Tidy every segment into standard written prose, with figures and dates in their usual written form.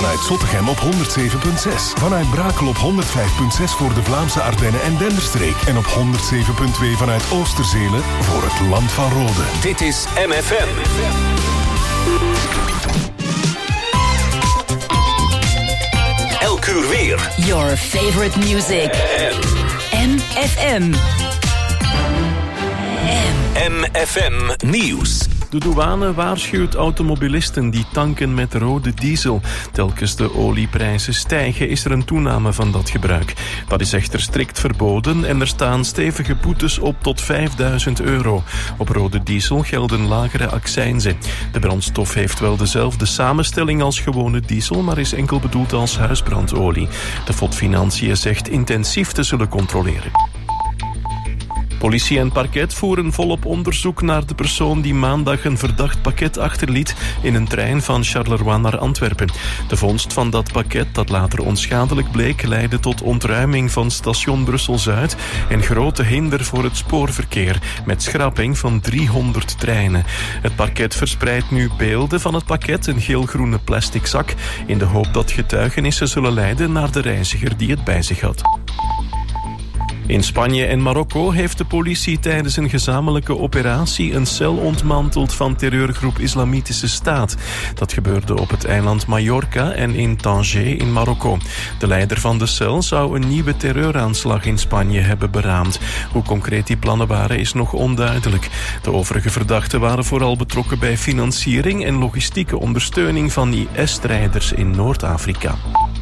Vanuit Zottegem op 107.6. Vanuit Brakel op 105.6 voor de Vlaamse Ardennen en Denderstreek. En op 107.2 vanuit Oosterzelen voor het Land van Rode. Dit is MFM. Elk uur weer. Your favorite music. MFM. MFM Nieuws. De douane waarschuwt automobilisten die tanken met rode diesel. Telkens de olieprijzen stijgen, is er een toename van dat gebruik. Dat is echter strikt verboden en er staan stevige boetes op tot €5.000. Op rode diesel gelden lagere accijnzen. De brandstof heeft wel dezelfde samenstelling als gewone diesel, maar is enkel bedoeld als huisbrandolie. De FOD Financiën zegt intensief te zullen controleren. Politie en parket voeren volop onderzoek naar de persoon die maandag een verdacht pakket achterliet in een trein van Charleroi naar Antwerpen. De vondst van dat pakket, dat later onschadelijk bleek, leidde tot ontruiming van station Brussel-Zuid en grote hinder voor het spoorverkeer, met schrapping van 300 treinen. Het parket verspreidt nu beelden van het pakket, een geel-groene plastic zak, in de hoop dat getuigenissen zullen leiden naar de reiziger die het bij zich had. In Spanje en Marokko heeft de politie tijdens een gezamenlijke operatie een cel ontmanteld van terreurgroep Islamitische Staat. Dat gebeurde op het eiland Mallorca en in Tanger in Marokko. De leider van de cel zou een nieuwe terreuraanslag in Spanje hebben beraamd. Hoe concreet die plannen waren is nog onduidelijk. De overige verdachten waren vooral betrokken bij financiering en logistieke ondersteuning van IS-strijders in Noord-Afrika.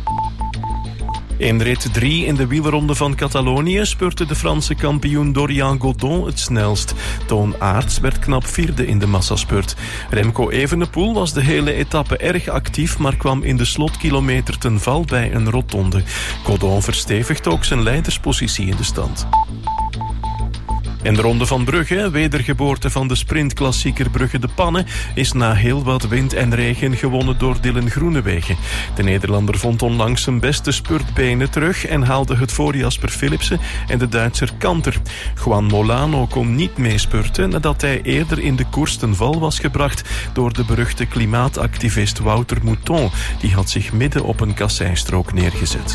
In rit 3 in de wielerronde van Catalonië spurte de Franse kampioen Dorian Godon het snelst. Toon Aerts werd knap vierde in de massaspurt. Remco Evenepoel was de hele etappe erg actief, maar kwam in de slotkilometer ten val bij een rotonde. Godon verstevigt ook zijn leiderspositie in de stand. In de Ronde van Brugge, wedergeboorte van de sprintklassieker Brugge de Panne, is na heel wat wind en regen gewonnen door Dylan Groenewegen. De Nederlander vond onlangs zijn beste spurtbenen terug en haalde het voor Jasper Philipsen en de Duitser Kanter. Juan Molano kon niet meespurten nadat hij eerder in de koers ten val was gebracht door de beruchte klimaatactivist Wouter Mouton. Die had zich midden op een kasseistrook neergezet.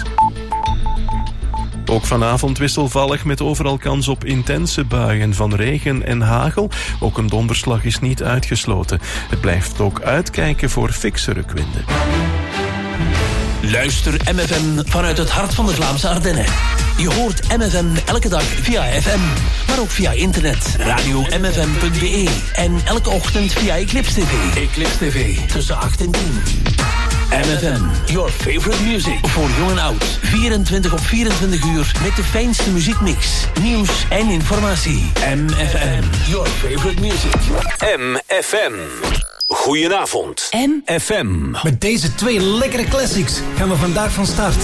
Ook vanavond wisselvallig met overal kans op intense buien van regen en hagel. Ook een donderslag is niet uitgesloten. Het blijft ook uitkijken voor fikse rukwinden. Luister MFM vanuit het hart van de Vlaamse Ardennen. Je hoort MFM elke dag via FM, maar ook via internet. Radio-mfm.be en elke ochtend via Eclipse TV. Eclipse TV tussen 8 en 10. MFM, your favorite music. Voor jong en oud. 24 op 24 uur met de fijnste muziekmix, nieuws en informatie. MFM, your favorite music. MFM. Goedenavond. MFM. Met deze twee lekkere classics gaan we vandaag van start.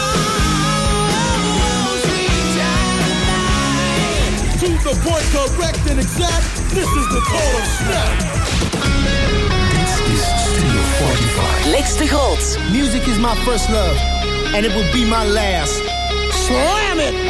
To the point correct and exact, this is the total snap. This is Studio 45. Lex de Groot. Music is my first love, and it will be my last. Slam it!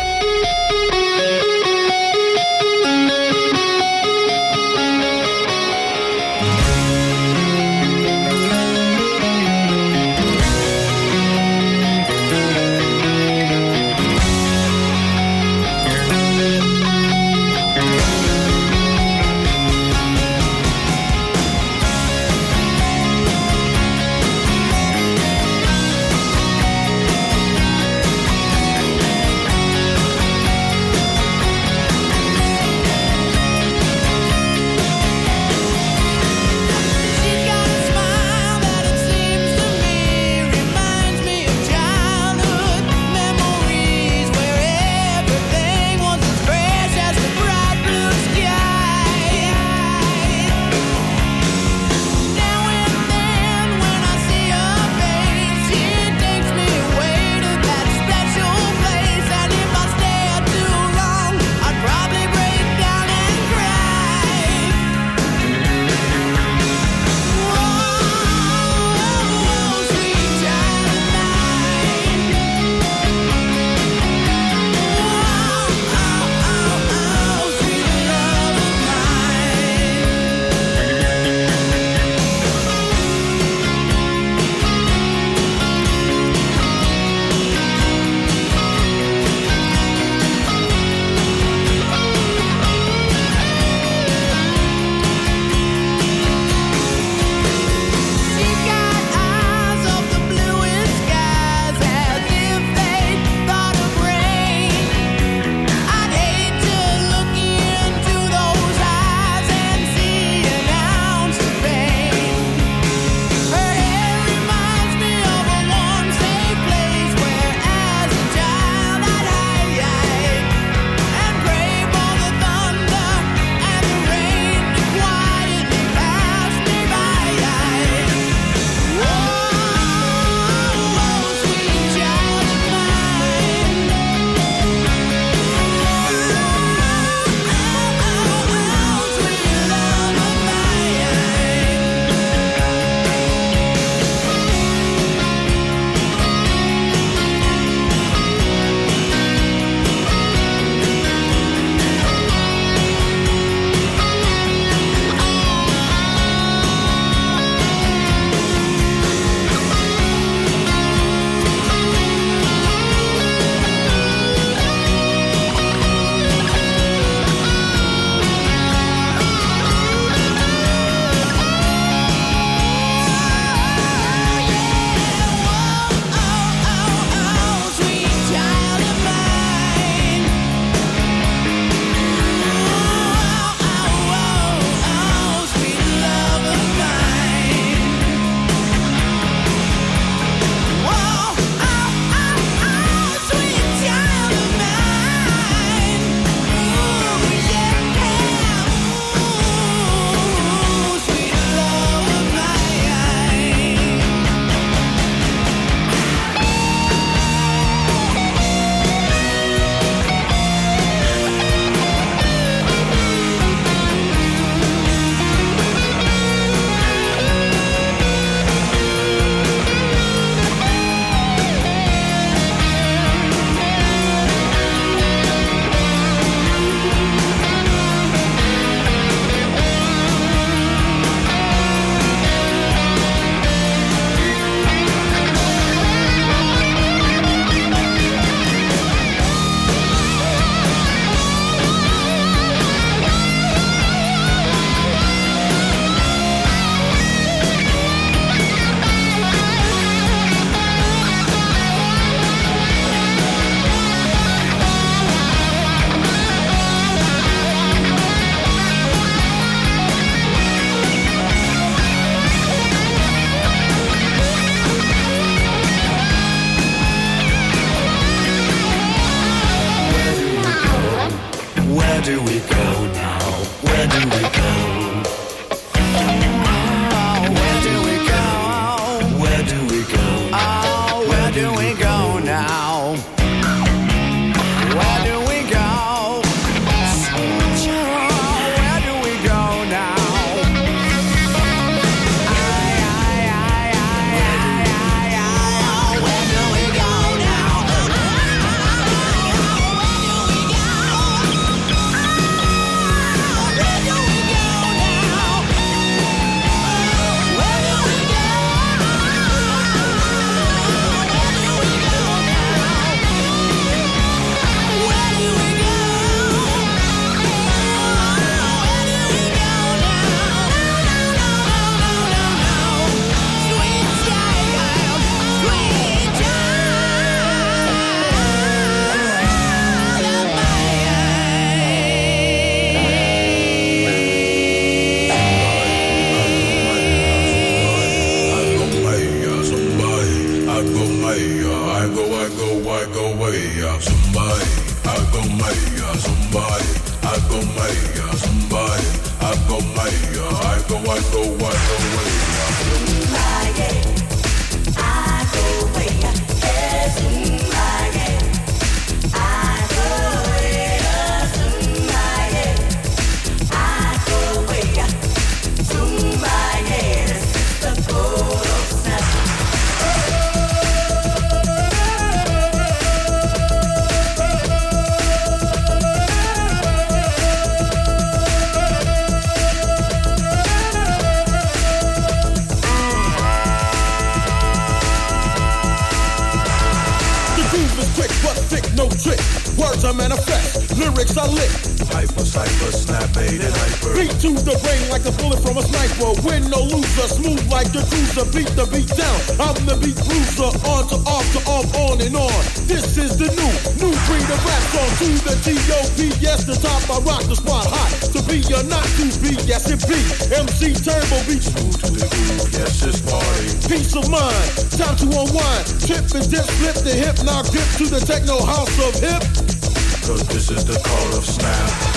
I manifest, lyrics I lick. Hyper, cypher, snap, made it hyper. Beat to the brain like a bullet from a sniper. Win no loser, smooth like a cruiser. Beat the beat down, I'm the beat bruiser. On to off to off, on and on. This is the new breed of rap song. To the T.O.P. Yes, the top, I rock the spot hot. To be or not to be, yes it be. MC Turbo beat. Smooth to the groove, yes it's party. Peace of mind, time to unwind. Trip and dip, flip the hip, now grip to the techno house of hip. Cause this is the call of snap.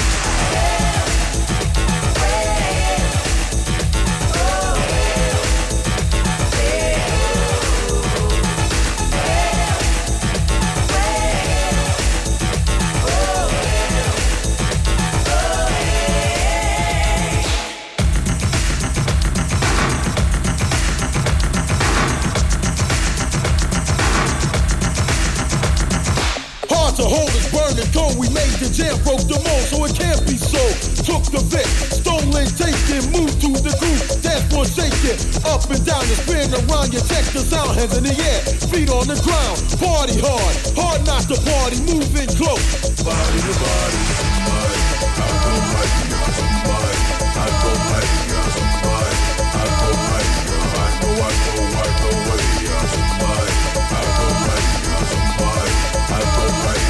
To hold is burning cold, we made the jam, broke the mold, so it can't be so. Took the Vic, stolen, taken, moved to the groove, dance floor shaking, up and down and spin around, you check the sound, hands in the air, feet on the ground, party hard, hard not to party, moving close. Body to body, somebody, I go right, somebody, I go right, somebody, I go right, I go way, somebody, I go right, somebody, I go right.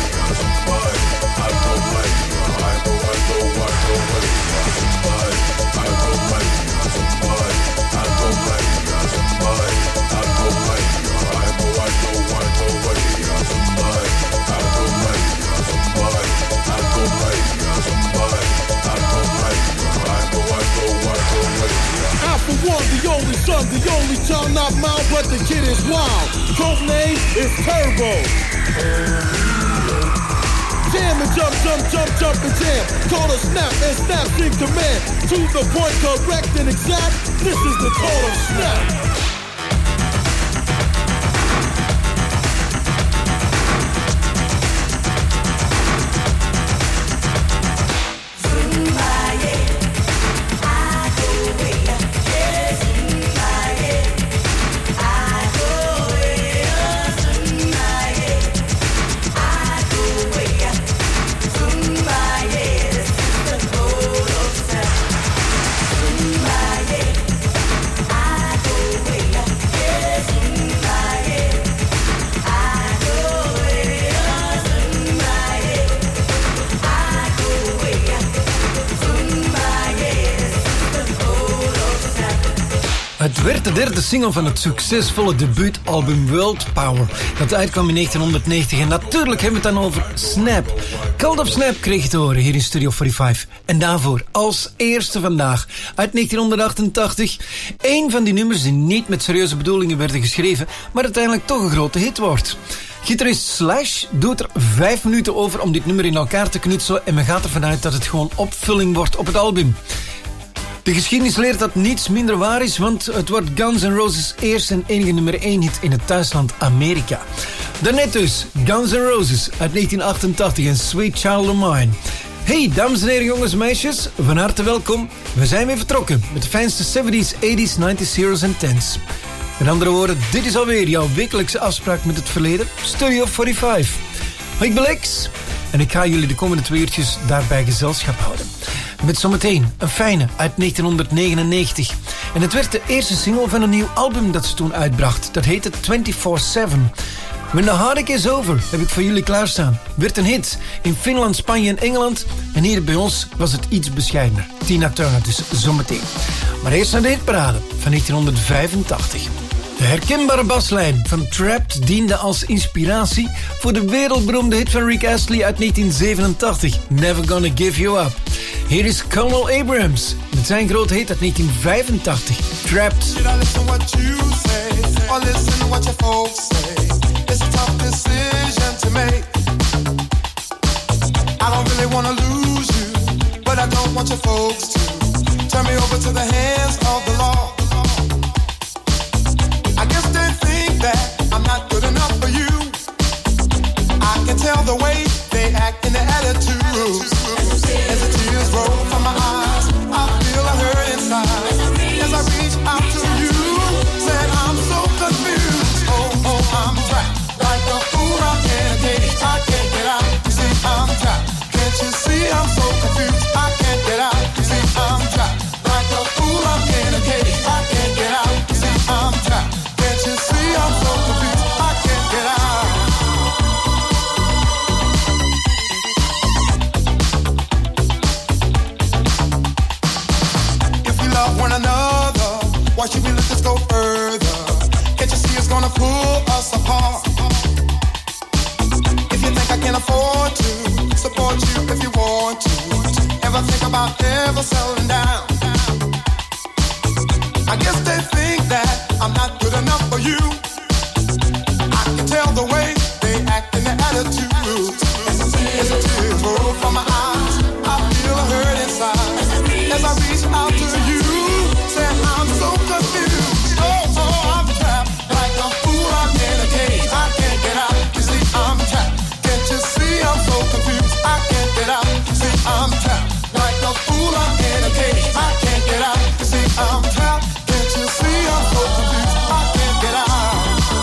The only son, the only child not mine, but the kid is wild. Code name is Turbo. Jam and jump and jam. Call a snap and snaps in command. To the point, correct and exact. This is the call of snap. Het werd de derde single van het succesvolle debuutalbum World Power, dat uitkwam in 1990. En natuurlijk hebben we het dan over Snap. Cult of Snap kreeg het te horen hier in Studio 45. En daarvoor als eerste vandaag uit 1988 één van die nummers die niet met serieuze bedoelingen werden geschreven, maar uiteindelijk toch een grote hit wordt. Gitarist Slash doet er 5 minuten over om dit nummer in elkaar te knutselen en men gaat ervan uit dat het gewoon opvulling wordt op het album. De geschiedenis leert dat niets minder waar is, want het wordt Guns N' Roses' eerste en enige nummer 1 hit in het thuisland Amerika. Daarnet dus Guns N' Roses uit 1988 en Sweet Child of Mine. Hey, dames en heren, jongens en meisjes, van harte welkom. We zijn weer vertrokken met de fijnste 70s, 80s, 90s, zeros en 10s. Met andere woorden, dit is alweer jouw wekelijkse afspraak met het verleden, Studio 45. Ik ben Lex en ik ga jullie de komende 2 uurtjes daarbij gezelschap houden. Met zometeen een fijne uit 1999. En het werd de eerste single van een nieuw album dat ze toen uitbracht. Dat heette 24/7. When the Heartache is Over heb ik voor jullie klaarstaan. Werd een hit in Finland, Spanje en Engeland. En hier bij ons was het iets bescheidener. Tina Turner dus zometeen. Maar eerst naar de hitparade van 1985. De herkenbare baslijn van Trapped diende als inspiratie voor de wereldberoemde hit van Rick Astley uit 1987, Never Gonna Give You Up. Hier is Colonel Abrams met zijn grote hit uit 1985, Trapped. Should I listen what you say, or listen what your folks say? It's a tough decision to make. I don't really wanna lose you, but I don't want your folks to turn me over to the hands of the law. I guess they think that I'm not good enough for you. I can tell the way they act in their attitudes. As the tears roll from my eyes, I feel a hurt inside. As I reach out to you, said I'm so confused. Oh, I'm trapped like a fool out in a cage. I can't get out. You see, I'm trapped. Can't you see I'm so confused? I can't get out. You see, I'm trapped like a fool out in a cage. I can't get out. You see, I'm trapped. Can't you see I'm so confused? I can't get out. If we love one another, why should we let this go further? Can't you see it's gonna pull us apart? If you think I can afford to support you if you want to, ever think about ever settling down? I guess they think that I'm not good enough for you. I can tell the way they act in their attitudes. As the tears roll from my eyes, I feel a hurt inside. As I reach out to you, say I'm so confused. Oh, I'm trapped like a fool out in a cage. I can't get out. You see, I'm trapped. Can't you see I'm so confused? I can't get out. See, I'm trapped like a fool out in a cage. I can't get out. You see, I'm trapped. Can't you see I'm so confused? I can't get out.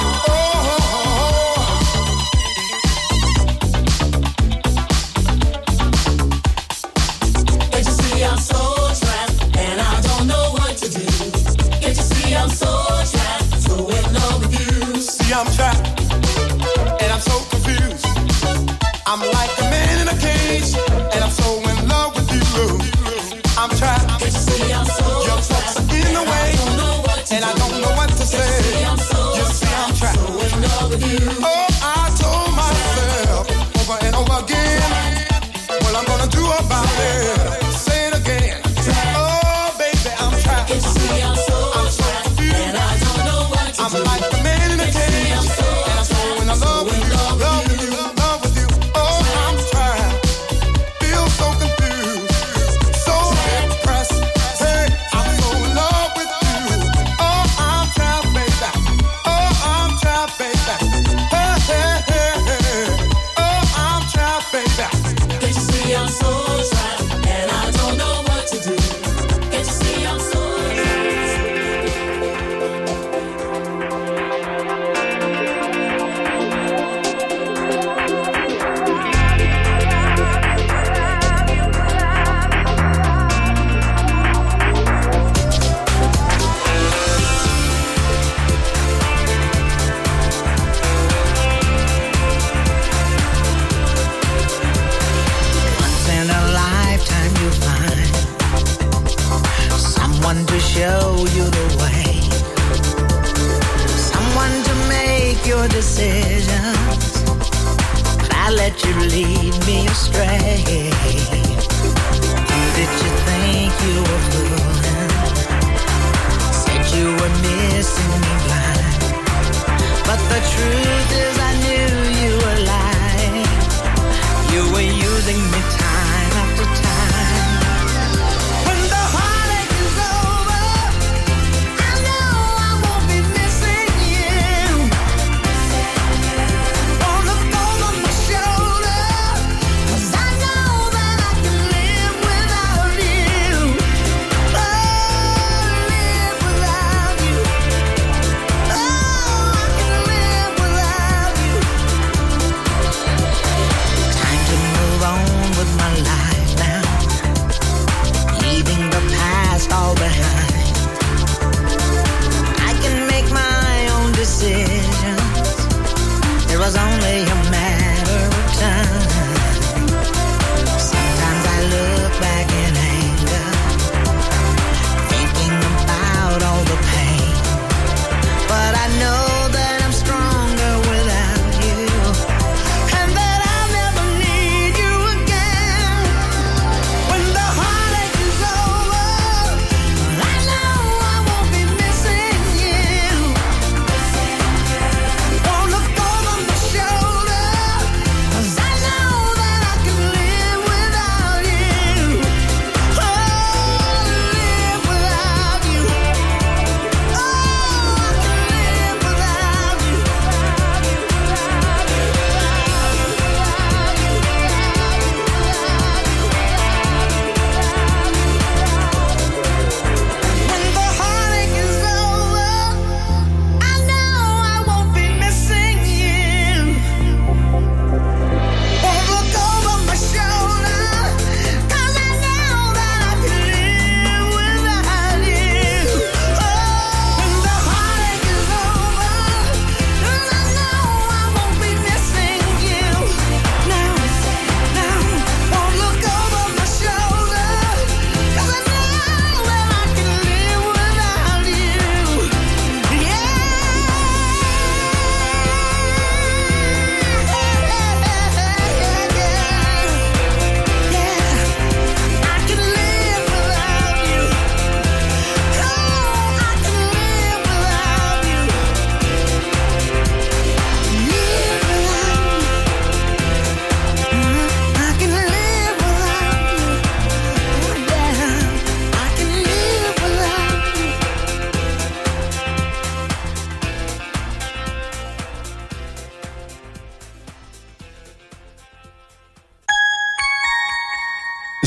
Can't you see I'm so trapped and I don't know what to do? Can't you see I'm so trapped, so in love with you? See, I'm trapped and I'm so confused. I'm like a man in a cage and I'm so in love with you. I'm trapped. Can't you see I'm so Your trapped? folks are in the way and I don't know what to say. You see, I'm trapped. So in love with you. Oh, I told myself over and over again, what I'm gonna do about it. Say it again. Oh, baby, I'm trapped. Can't you see I'm so trapped confused. and I don't know what to I'm do? like the man in a cage, and I'm so in love with you, love with you, love with you. Oh, I'm trapped, feel so confused, so depressed. Hey, I'm so in love with you. Oh, I'm trapped, baby. Oh, I'm trapped, baby. Hey, hey, hey, hey. Oh, I'm trapped, baby. Can't you see I'm so trapped and I don't know what to do? Can't you see I'm so Once in a lifetime you find someone to show you the way, someone to make your decisions, but I let you lead me astray. Who did you think you were fooling? Said you were missing me blind, but the truth is I knew you were lying. You were using me time after time. When the heartache is over, I know I won't be missing you. Wanna fold on my shoulder, 'cause I know that I can live without you. Oh, live without you.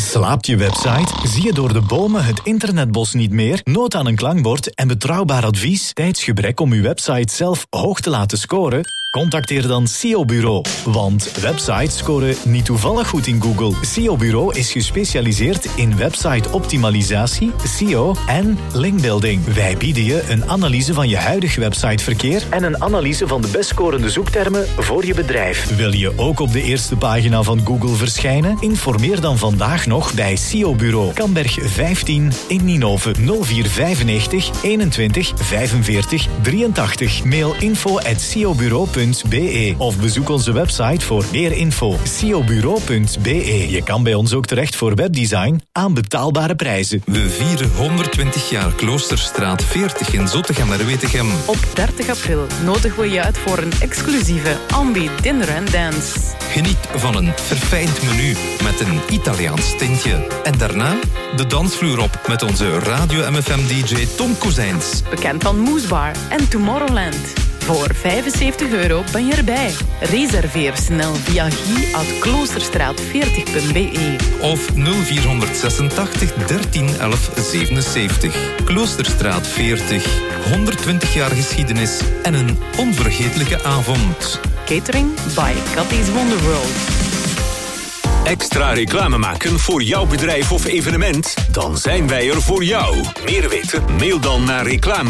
Slaapt je website? Zie je door de bomen het internetbos niet meer? Nood aan een klankbord en betrouwbaar advies? Tijdsgebrek om uw website zelf hoog te laten scoren? Contacteer dan SEO Bureau. Want websites scoren niet toevallig goed in Google. SEO Bureau is gespecialiseerd in website-optimalisatie, SEO en linkbuilding. Wij bieden je een analyse van je huidig websiteverkeer en een analyse van de best scorende zoektermen voor je bedrijf. Wil je ook op de eerste pagina van Google verschijnen? Informeer dan vandaag nog bij SEO Bureau. Kamberg 15 in Ninove 0495 21 45 83. Mail info@seobureau.be of bezoek onze website voor meer info. seobureau.be. Je kan bij ons ook terecht voor webdesign aan betaalbare prijzen. We vieren 120 jaar Kloosterstraat 40 in Zottegem-Merwetegem. Op 30 april nodigen we je uit voor een exclusieve Ambi Dinner and Dance. Geniet van een verfijnd menu met een Italiaans tintje. En daarna de dansvloer op met onze Radio MFM-dj Tom Kozijns. Bekend van Moesbar en Tomorrowland. Voor €75 ben je erbij. Reserveer snel via guy@kloosterstraat40.be of 0486 13 11 77. Kloosterstraat 40. 120 jaar geschiedenis en een onvergetelijke avond. Catering by Cathy's Wonderworld. Extra reclame maken voor jouw bedrijf of evenement? Dan zijn wij er voor jou. Meer weten? Mail dan naar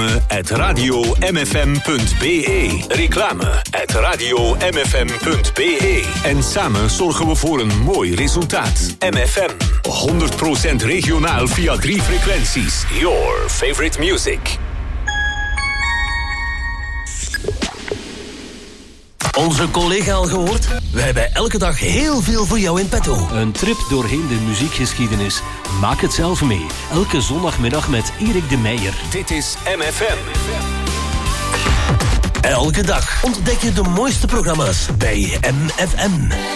reclame@radiomfm.be. Reclame@radiomfm.be. En samen zorgen we voor een mooi resultaat. MFM. 100% regionaal via 3 frequenties. Your favorite music. Onze collega al gehoord? Wij hebben elke dag heel veel voor jou in petto. Een trip doorheen de muziekgeschiedenis. Maak het zelf mee. Elke zondagmiddag met Erik de Meijer. Dit is MFM. Elke dag ontdek je de mooiste programma's bij MFM.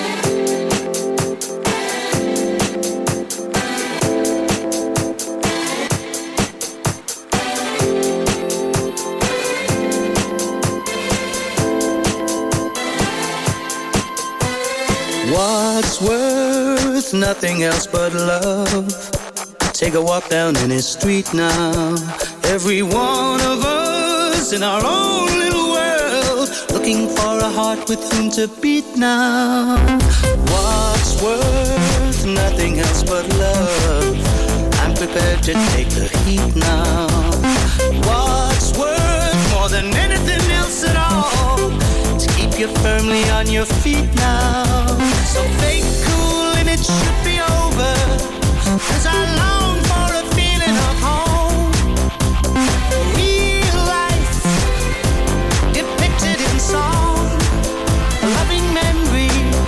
What's worth nothing else but love? Take a walk down any street now. Every one of us in our own little world, looking for a heart with whom to beat now. What's worth nothing else but love? I'm prepared to take the heat now. What's worth more than anything else at all? To keep you firmly on your feet now. So fake cool and it should be over, 'cause I long for a feeling of home. Real life depicted in song, a loving memory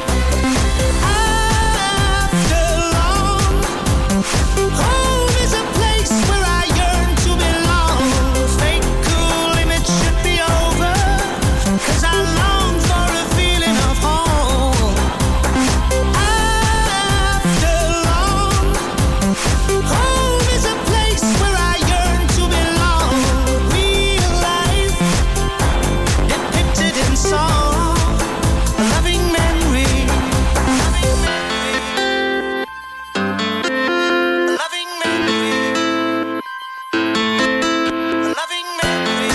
after long. Home is a place where I yearn to belong. Fake cool and it should be over, 'cause I long for a feeling of home. After long, home is a place where I yearn to belong. Real life depicted in song, a loving memory. Loving memory. A loving memory.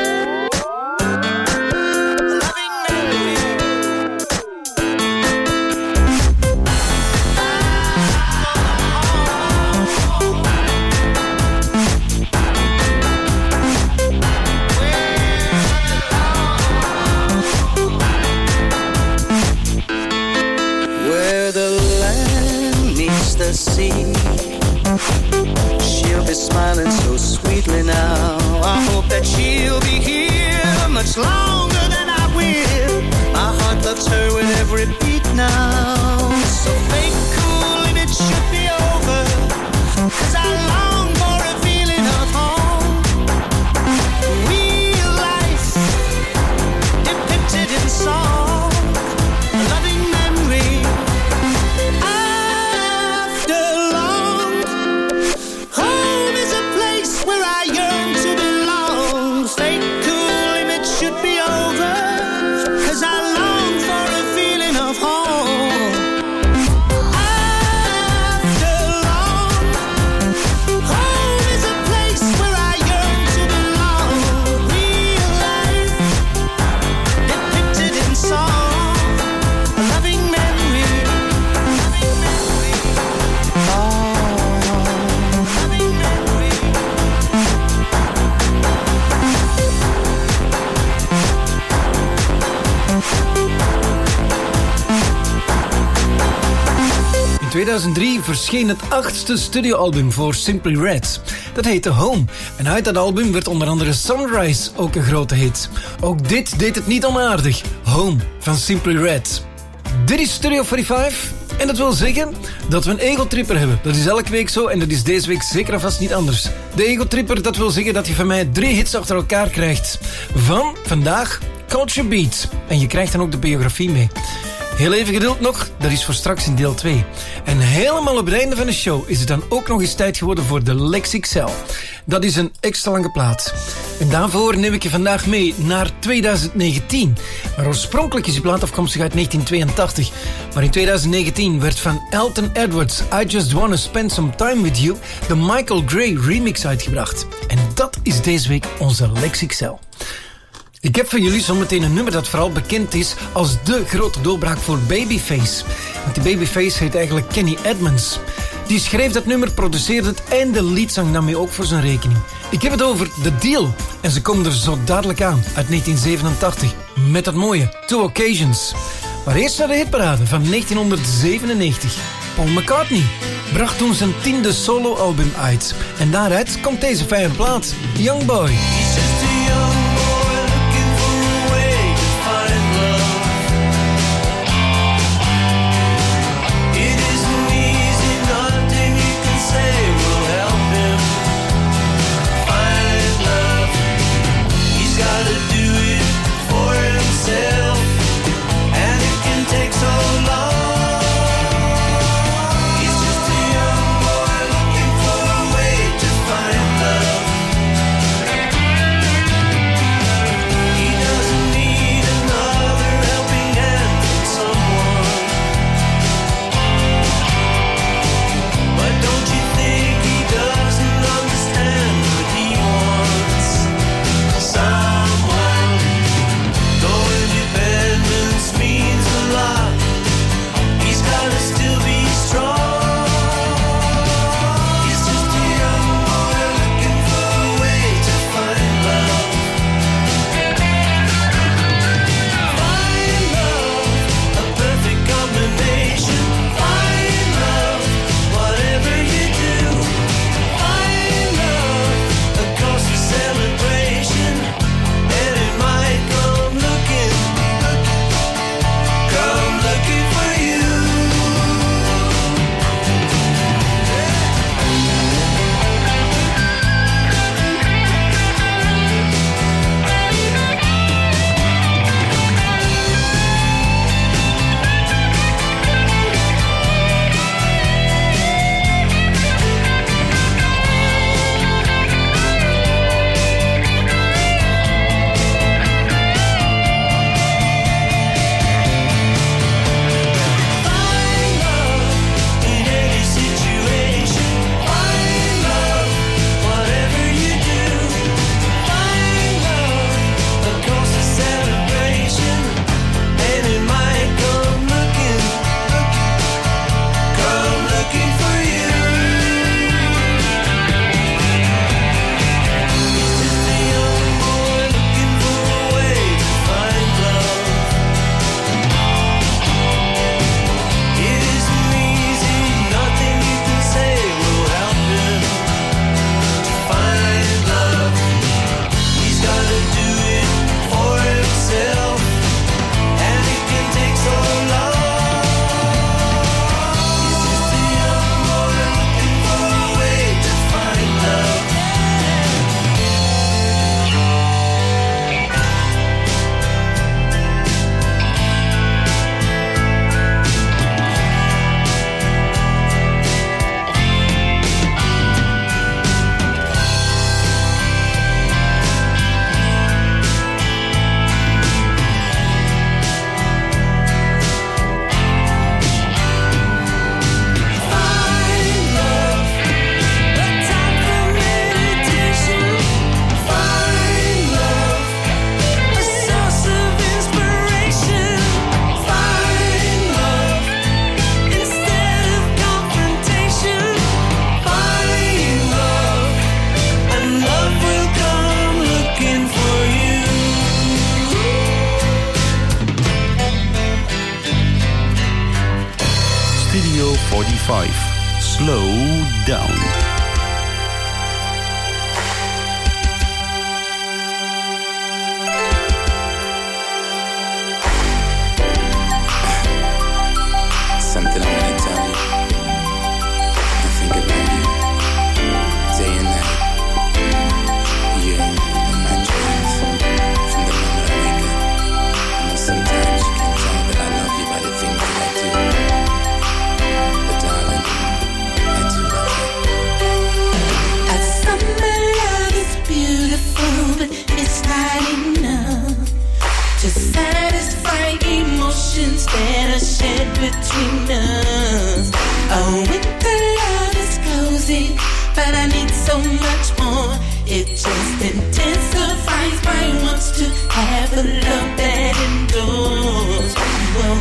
Where the land meets the sea, she'll be smiling so sweetly now. I hope that she'll be here much longer than I will. My heart loves her with every beat now. So fake cool and it should be over, 'cause I long for a feeling of home. Real life depicted in song, a loving memory. After long, home is a place where I yearn to belong. Fake cool and it should be over, 'cause I long for a feeling of home. 2003 verscheen het 8e studioalbum voor Simply Red. Dat heette Home. En uit dat album werd onder andere Sunrise ook een grote hit. Ook dit deed het niet onaardig. Home van Simply Red. Dit is Studio 45. En dat wil zeggen dat we een egotripper hebben. Dat is elke week zo en dat is deze week zeker en vast niet anders. De egotripper, dat wil zeggen dat je van mij 3 hits achter elkaar krijgt. Van vandaag Culture Beat. En je krijgt dan ook de biografie mee. Heel even geduld nog, dat is voor straks in deel 2. En helemaal op het einde van de show is het dan ook nog eens tijd geworden voor de Lex XL. Dat is een extra lange plaat. En daarvoor neem ik je vandaag mee naar 2019. Maar oorspronkelijk is die plaat afkomstig uit 1982. Maar in 2019 werd van Elton Edwards I Just Wanna Spend Some Time With You de Michael Gray remix uitgebracht. En dat is deze week onze Lex XL. Ik heb voor jullie zometeen een nummer dat vooral bekend is als de grote doorbraak voor Babyface. Want die Babyface heet eigenlijk Kenny Edmonds. Die schreef dat nummer, produceerde het en de leadzang nam hij ook voor zijn rekening. Ik heb het over The Deal. En ze komen er zo dadelijk aan, uit 1987. Met dat mooie Two Occasions. Maar eerst naar de hitparade van 1997. Paul McCartney bracht toen zijn 10e soloalbum uit. En daaruit komt deze fijne plaat, Young Boy. Young 45. Slow Down. Something I want to tell you. I think about you day and night. Yeah, in my dreams. From the moment I wake up. I know sometimes you can tell that I love you by the things that I do. But darling, I do love you. A summer love is beautiful, but it's not enough to satisfy emotions that are shared between us. A winter love is cozy, but I need so much more. It just intensifies my wants to have a love that endures. Whoa.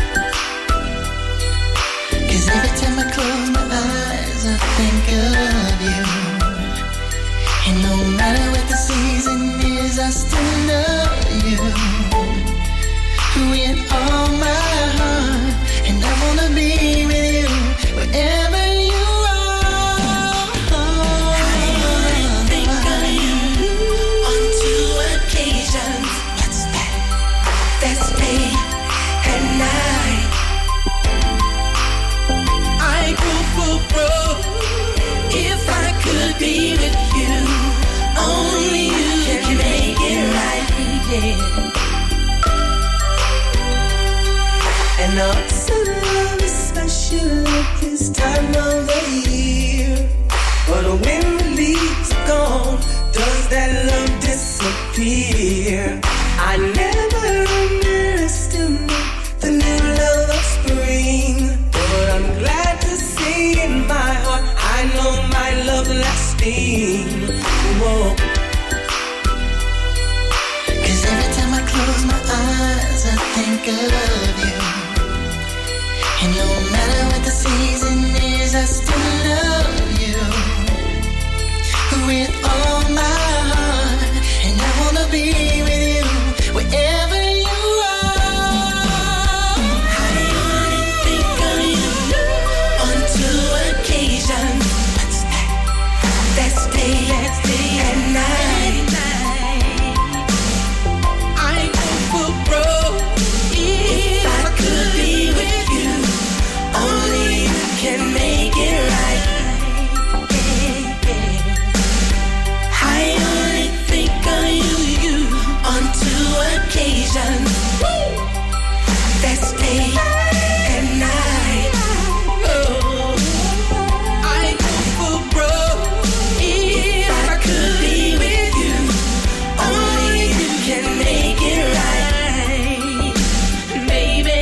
'Cause every time I close my eyes, I think of you. And no matter what the season is, I still love you with all my heart. And I wanna be with you wherever you are. I only think of you on 2 occasions. What's that? That's day and night. I go for broke if I could be with you. Only you can make it right, yeah. And also love is special at this time of the year. But when the leaves are gone, does that love disappear? I never underestimate the new love of spring. But I'm glad to see in my heart, I know my love lasting. Whoa. 'Cause every time I close my eyes, I think of you. And no matter what the season is, I still love you with all my heart. And I wanna be with you wherever you are. I only think of you on 2 occasions. What's that? That's day and night. I go for broke if I could be with you. Only you can make it right. I only think of you on 2 occasions. That's day and night. Oh, I go for broke if I could be with you. Only you can make it right, baby.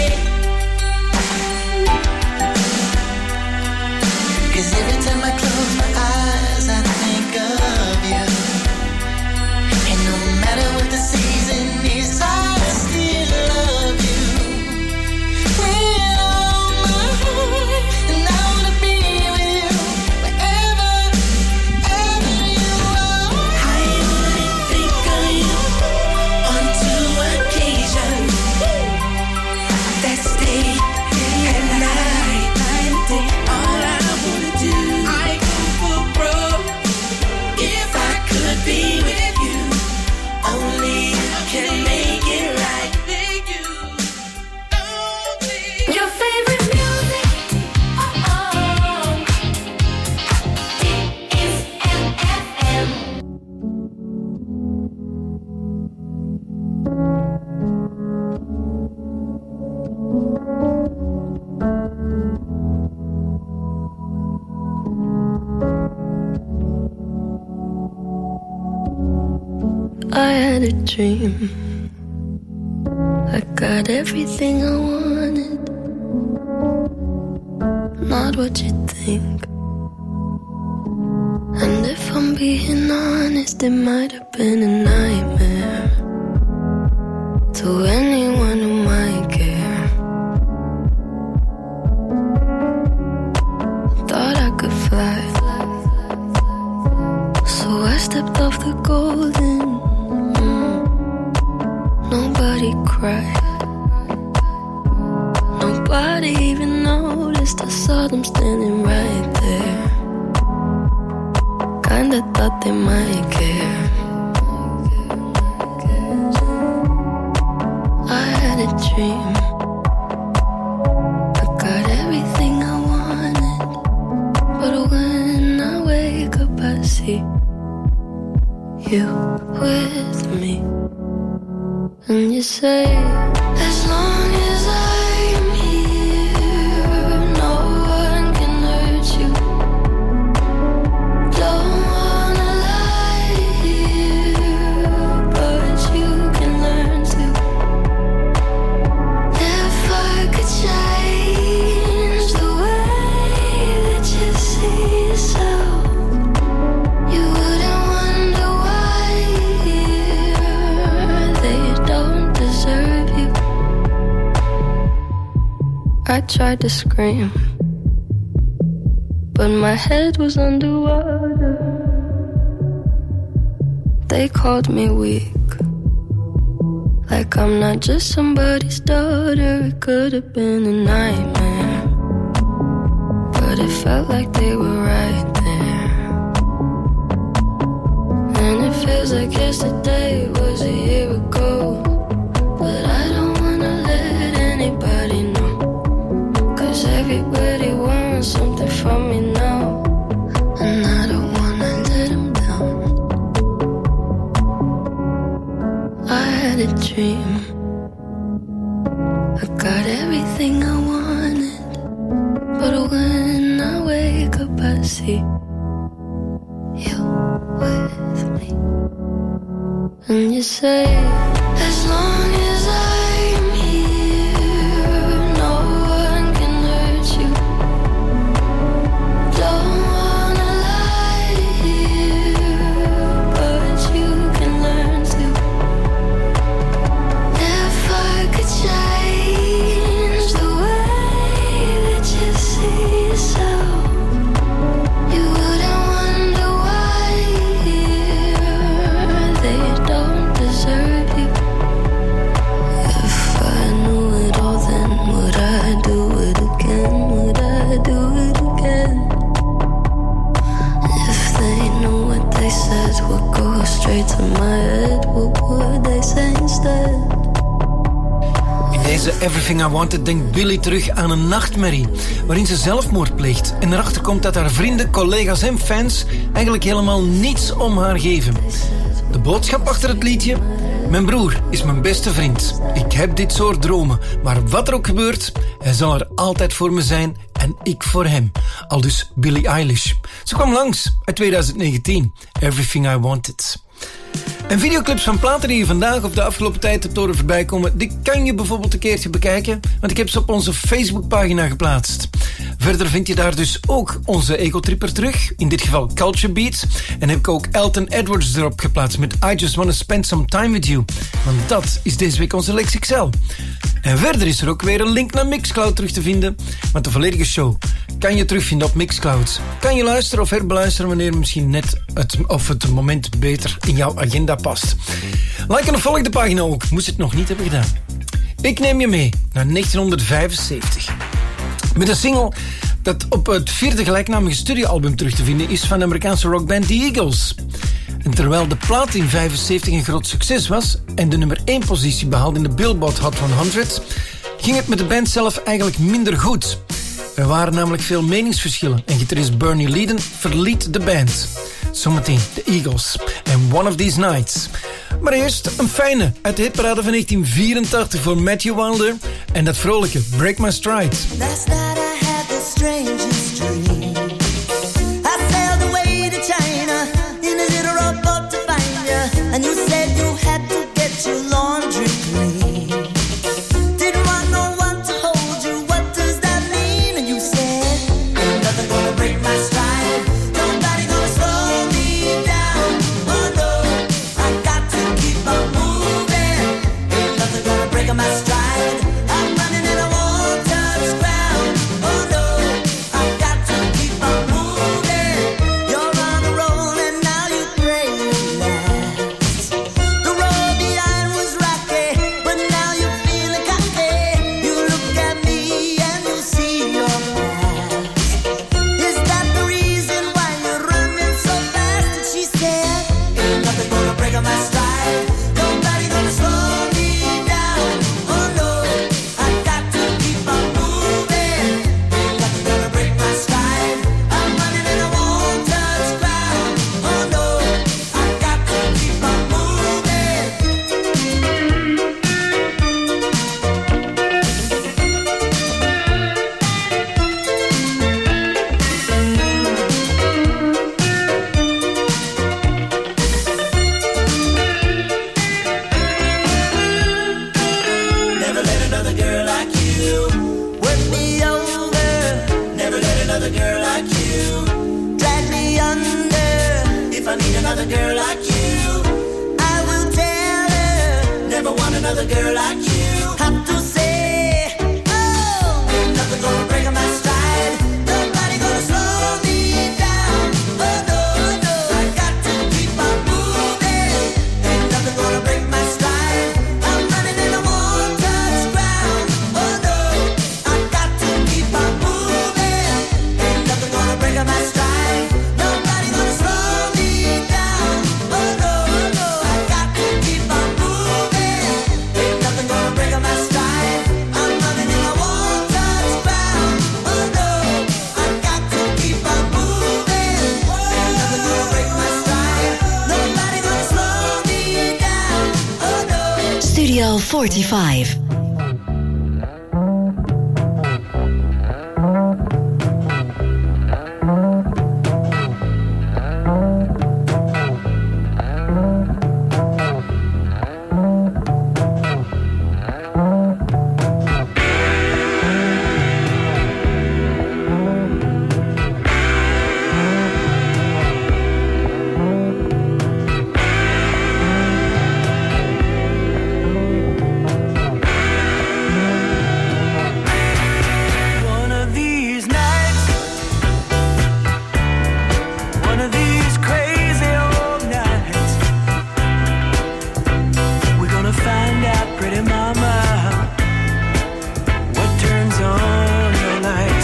'Cause every time I close my eyes, I think of you. And no matter what the season is, I still love you with all my heart. And I wanna be with you wherever you are. I only think of you on 2 occasions. That's day and night. All I wanna do, I go for broke if I could be with you. Only you can make it right. Your favorite music, it is MFM. I had a dream. I got everything I wanted. Not what you think. And if I'm being honest, it might have been a nightmare to anyone who might care. Thought I could fly, so I stepped off the golden. Nobody cried, nobody even noticed. I saw them standing right there. Kinda thought they might care. I had a dream. I got everything I wanted, but when I wake up I see you with me. And you say, as long as I'm here, no one can hurt you. Don't wanna lie here, but you can learn to. If I could change the way that you see yourself, you wouldn't wonder why they don't deserve you. I tried to scream, but my head was underwater. They called me weak, like I'm not just somebody's daughter. It could have been a nightmare, but it felt like they were right there. And it feels like yesterday was a year ago, but I don't wanna let anybody know, 'cause everybody wants something from me now, and I don't wanna let them down. I had a dream. I got everything I wanted, but when I wake up I see you with me. And you say, as long as I'm here, no one can hurt you. Don't wanna lie here, but you can learn to. If I could change the way that you see yourself, you wouldn't wonder why they don't deserve you. If I knew it all, then would I do it again? Would I do it again? If they knew what they said would go straight to my head, what would they say instead? In deze Everything I Wanted denkt Billy terug aan een nachtmerrie waarin ze zelfmoord pleegt en erachter komt dat haar vrienden, collega's en fans eigenlijk helemaal niets om haar geven. De boodschap achter het liedje: mijn broer is mijn beste vriend. Ik heb dit soort dromen, maar wat er ook gebeurt, hij zal er altijd voor me zijn en ik voor hem. Aldus Billie Eilish. Ze kwam langs uit 2019. Everything I Wanted. En videoclips van platen die je vandaag of de afgelopen tijd hebt horen voorbij komen, die kan je bijvoorbeeld een keertje bekijken, want ik heb ze op onze Facebookpagina geplaatst. Verder vind je daar dus ook onze egotripper terug, in dit geval Culture Beats. En heb ik ook Elton Edwards erop geplaatst met I Just Wanna Spend Some Time With You. Want dat is deze week onze Lex XL. En verder is er ook weer een link naar Mixcloud terug te vinden, want de volledige show kan je terugvinden op Mixcloud. Kan je luisteren of herbeluisteren wanneer misschien net het moment beter in jouw agenda past. Like en volg de pagina ook, moest het nog niet hebben gedaan. Ik neem je mee naar 1975. Met een single dat op het 4e gelijknamige studioalbum terug te vinden is van de Amerikaanse rockband The Eagles. En terwijl de plaat in 75 een groot succes was en de nummer 1 positie behaalde in de Billboard Hot 100, ging het met de band zelf eigenlijk minder goed. Er waren namelijk veel meningsverschillen en gitarist Bernie Leadon verliet de band. Zometeen de Eagles en One of These Nights. Maar eerst een fijne uit de hitparade van 1984 voor Matthew Wilder en dat vrolijke Break My Stride. Last night I had the strangest dream. I sailed away to China in a little rowboat to find you, and you said you had to get your laundry clean. Didn't want no one to hold you, what does that mean? And you said, ain't nothing gonna break my stride, nobody gonna slow me down. Oh no, I got to keep on moving, ain't nothing gonna break my stride. I'm running and I won't touch ground. Oh no, I got to keep on moving. You're on a roll and now you pray last. The road behind was rocky, but now you're feeling cocky. You look at me girl like you. I will tell her, never want another girl like you. Have to say, oh, ain't nothing gonna break my stride. Nobody gonna slow me down. Oh no, no, I got to keep on moving. Ain't nothing gonna break my stride. I'm running in a won't touch ground. Oh no, I got to keep on moving. Ain't nothing gonna break my stride. Nobody gonna slow me down. Oh no, no, I got to keep on moving. Ain't nothing gonna break my stride. I'm running in a won't touch ground. Oh no, I got to keep on moving. Ain't nothing gonna break my stride. Nobody gonna slow me down. Oh no. Studio 45. One of these nights, one of these crazy old nights, we're gonna find out, pretty mama, what turns on your lights.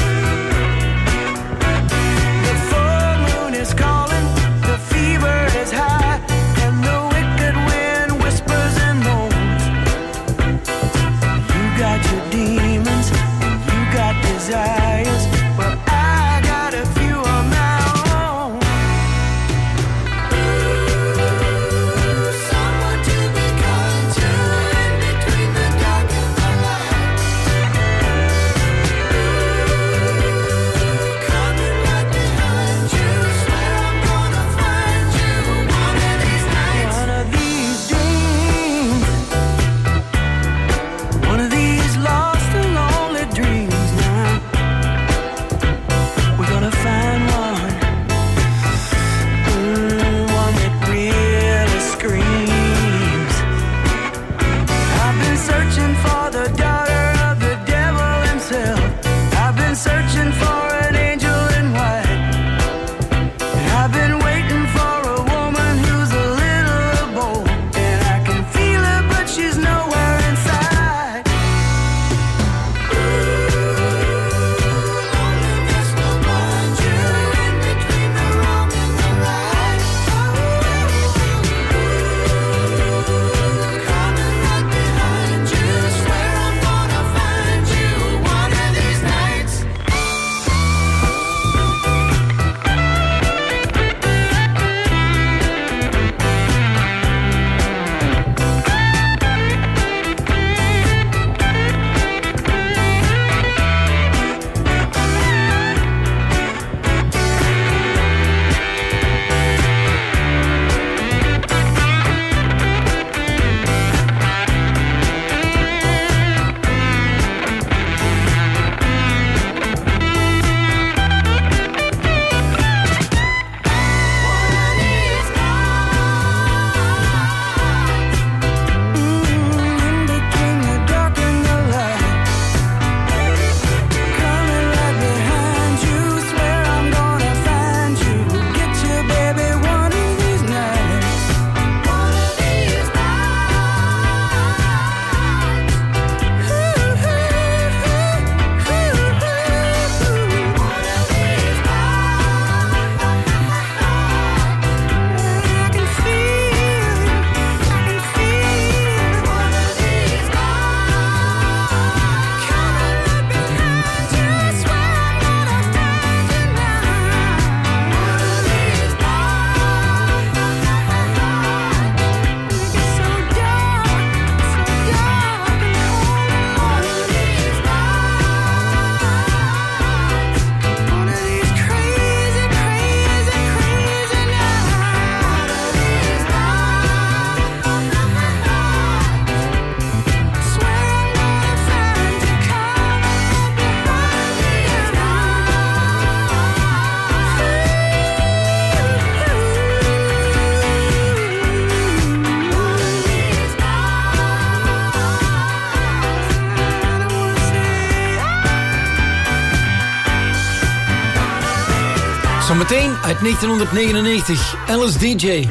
The full moon is calling, the fever is high, and the wicked wind whispers and moans. You got your demons, and you got desires. Well, I got a few of my own. Someone to be kind to in between the dark and the light. Coming right behind you. Swear I'm gonna find you one of these nights. One of these dreams. One of these lost and lonely dreams now. We're gonna find one. One that really screams. I've been searching for the daughter of the devil himself. I've been searching for an angel in white. I've been waiting for a woman who's a little bold. And I can feel her, but she's nowhere inside. Loneliness will blind you in between the wrong and the right. Coming right behind you. Zometeen uit 1999, Alice DJ.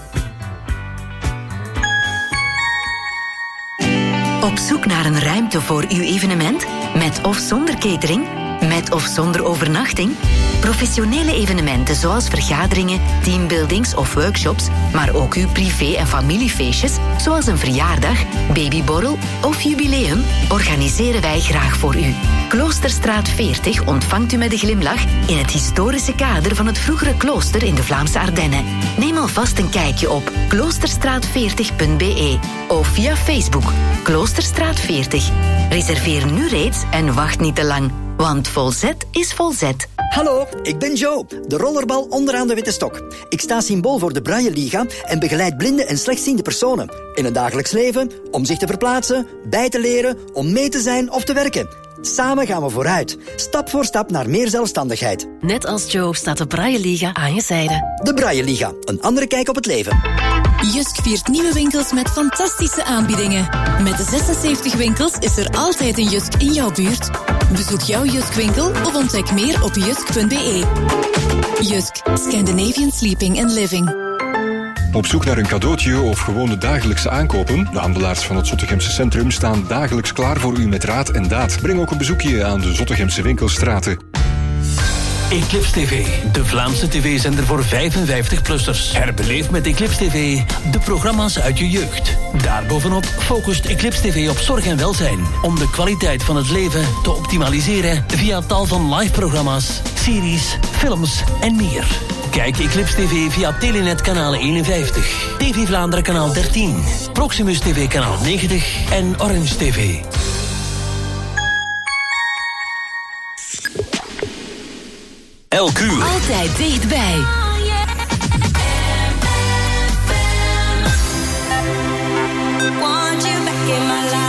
Op zoek naar een ruimte voor uw evenement? Met of zonder catering? Met of zonder overnachting? Professionele evenementen zoals vergaderingen, teambuildings of workshops, maar ook uw privé- en familiefeestjes, zoals een verjaardag, babyborrel of jubileum, organiseren wij graag voor u. Kloosterstraat 40 ontvangt u met een glimlach in het historische kader van het vroegere klooster in de Vlaamse Ardennen. Neem alvast een kijkje op kloosterstraat40.be of via Facebook Kloosterstraat 40. Reserveer nu reeds en wacht niet te lang, want volzet is volzet. Hallo, ik ben Joe, de rollerbal onderaan de witte stok. Ik sta symbool voor de Braille Liga en begeleid blinde en slechtziende personen. In het dagelijks leven, om zich te verplaatsen, bij te leren, om mee te zijn of te werken. Samen gaan we vooruit, stap voor stap naar meer zelfstandigheid. Net als Joe staat de Braille Liga aan je zijde. De Braille Liga, een andere kijk op het leven. Jusk viert nieuwe winkels met fantastische aanbiedingen. Met de 76 winkels is er altijd een Jusk in jouw buurt. Bezoek jouw Jusk-winkel of ontdek meer op jusk.be. Jusk, Scandinavian Sleeping and Living. Op zoek naar een cadeautje of gewoon de dagelijkse aankopen? De handelaars van het Zottegemse centrum staan dagelijks klaar voor u met raad en daad. Breng ook een bezoekje aan de Zottegemse winkelstraten. Eclipse TV, de Vlaamse tv-zender voor 55-plussers. Herbeleef met Eclipse TV de programma's uit je jeugd. Daarbovenop focust Eclipse TV op zorg en welzijn, om de kwaliteit van het leven te optimaliseren via tal van live-programma's, series, films en meer. Kijk Eclipse TV via Telenet kanaal 51, TV Vlaanderen kanaal 13, Proximus TV kanaal 90 en Orange TV. Elk uur. Altijd dichtbij. Want you back in my life.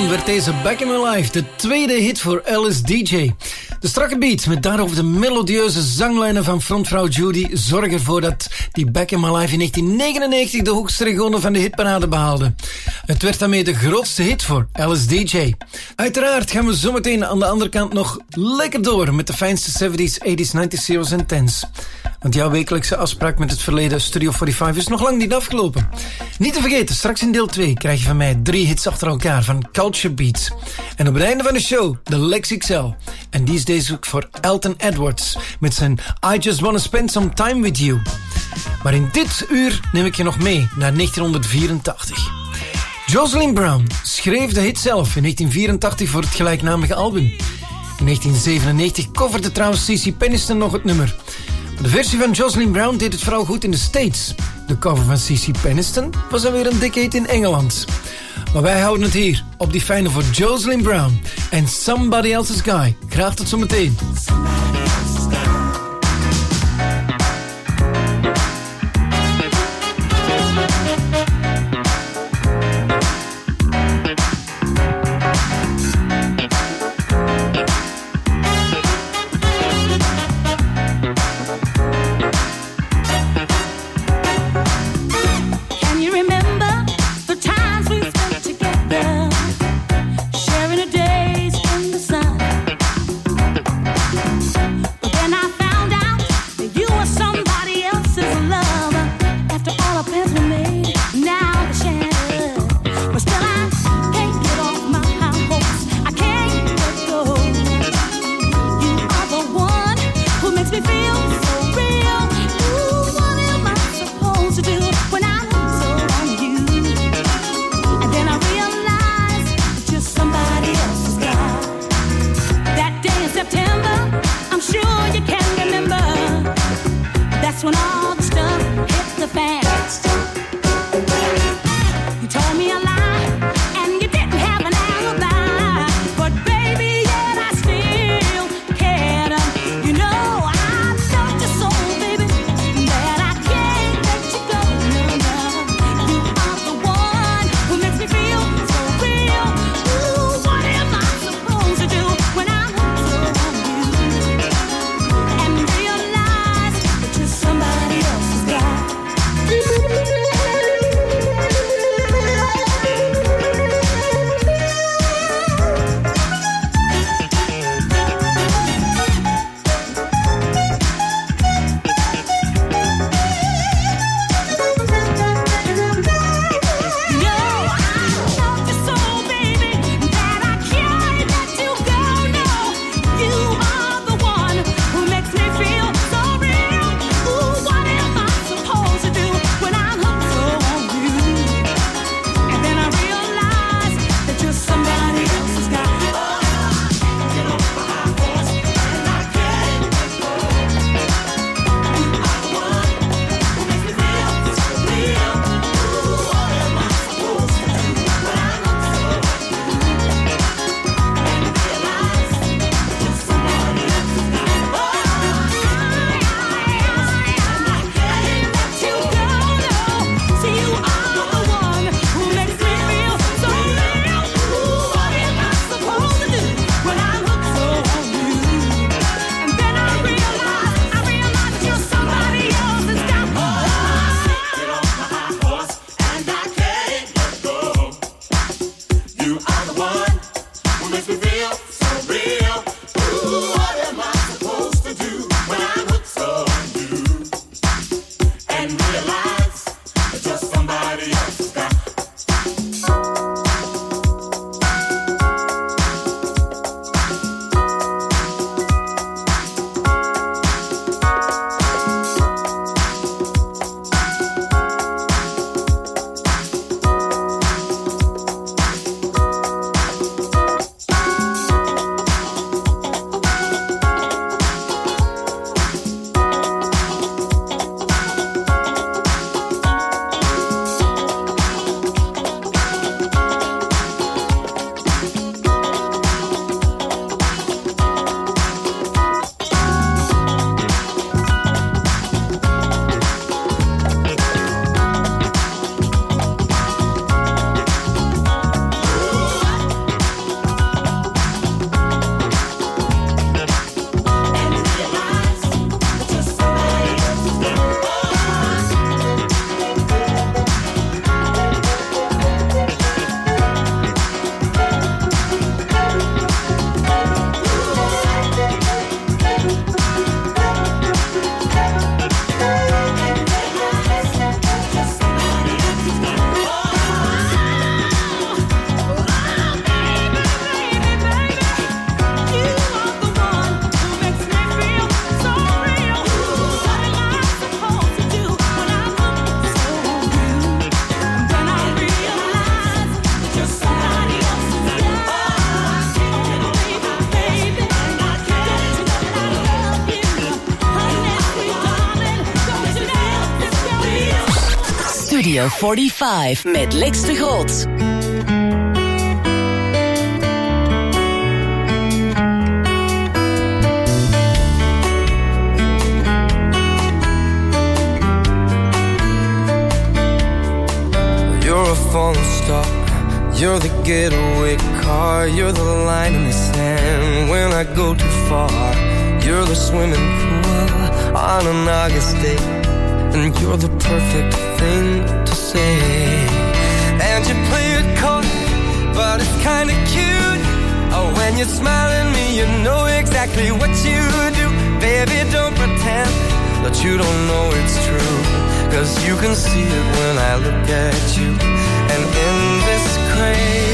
werd deze Back in My Life de tweede hit voor Alice DJ. De strakke beat met daarover de melodieuze zanglijnen van frontvrouw Judy zorgen ervoor dat die Back in My Life in 1999 de hoogste regionen van de hitparade behaalde. Het werd daarmee de grootste hit voor Alice DJ. Uiteraard gaan we zometeen aan de andere kant nog lekker door met de fijnste 70s, 80s, 90s, zeros en 10s. Want jouw wekelijkse afspraak met het verleden Studio 45 is nog lang niet afgelopen. Niet te vergeten, straks in deel 2 krijg je van mij 3 hits achter elkaar van Culture Beats. En op het einde van de show, de Lex XL. En die is deze week voor Elton Edwards met zijn I Just Wanna Spend Some Time With You. Maar in dit uur neem ik je nog mee naar 1984. Jocelyn Brown schreef de hit zelf in 1984 voor het gelijknamige album. In 1997 coverde trouwens C.C. Peniston nog het nummer. De versie van Jocelyn Brown deed het vooral goed in de States. De cover van C.C. Peniston was dan weer een dikke hit in Engeland. Maar wij houden het hier op die fijne voor Jocelyn Brown en Somebody Else's Guy. Graag tot zometeen. Studio 45 met Lex de Groot. You're a falling star, you're the getaway car, you're the line in the sand when I go too far. You're the swimming pool on an August day, and you're the perfect thing to say. And you play it cold, but it's kinda cute. Oh, when you smile at me, you know exactly what you do. Baby, don't pretend that you don't know it's true, 'cause you can see it when I look at you. And in this crazy